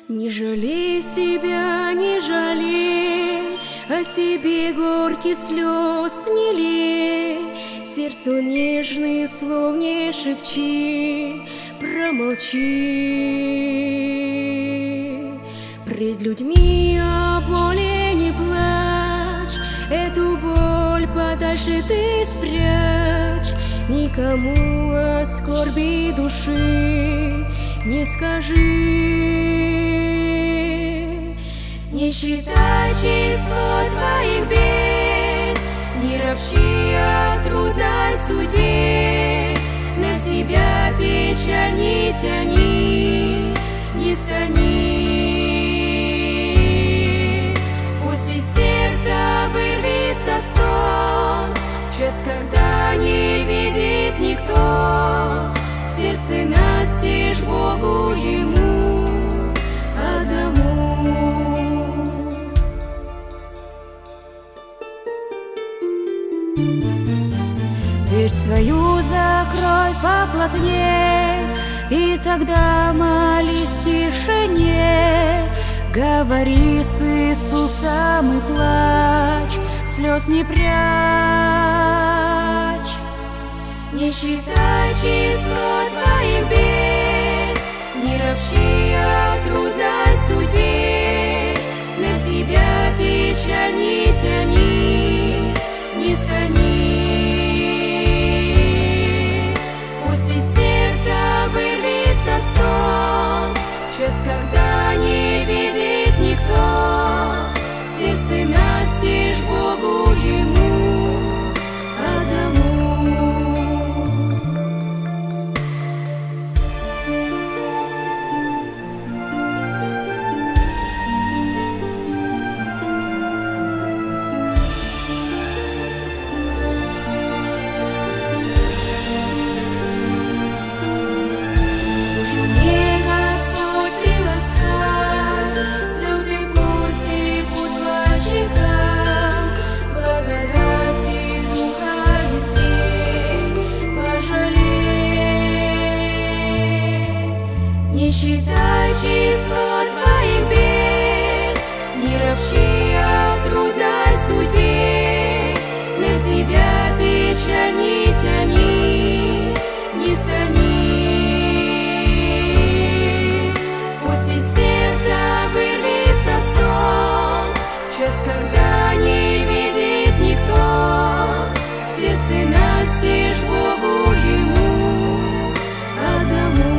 Не жалей себя, не жалей, о себе горьких слез не лей, сердцу нежные слов не шепчи, промолчи. Пред людьми о боли не плачь, эту боль подальше ты спрячь, никому о скорби души не скажи. Не считай число твоих бед, не ропщи о трудной судьбе, на себя печаль не тяни, не стани. Пусть из сердца вырвется стон, в час, когда не видит никто, сердце настежь Богу ему одному. Дверь свою закрой поплотнее, и тогда молись в тишине. Говори с Иисусом и плачь, слез не прячь. Не считай число твоих бед, не ропщи о трудной судьбе, на себя печаль не тяни, не стани. Пусть из сердца вырвется стон, в час, когда не видит никто, сердце настежь Богу ему одному. Не считай число твоих бед, не ропщи о трудной судьбе, на себя печаль не тяни, не стани. Пусть из сердца вырвется стон, в час, когда не видит никто, сердце настежь Богу ему одному.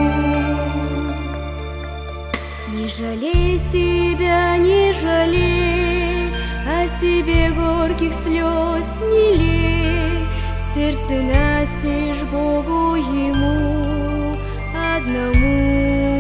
Не жалей себя, не жалей, о себе горьких слез не лей, сердце настежь Богу ему одному.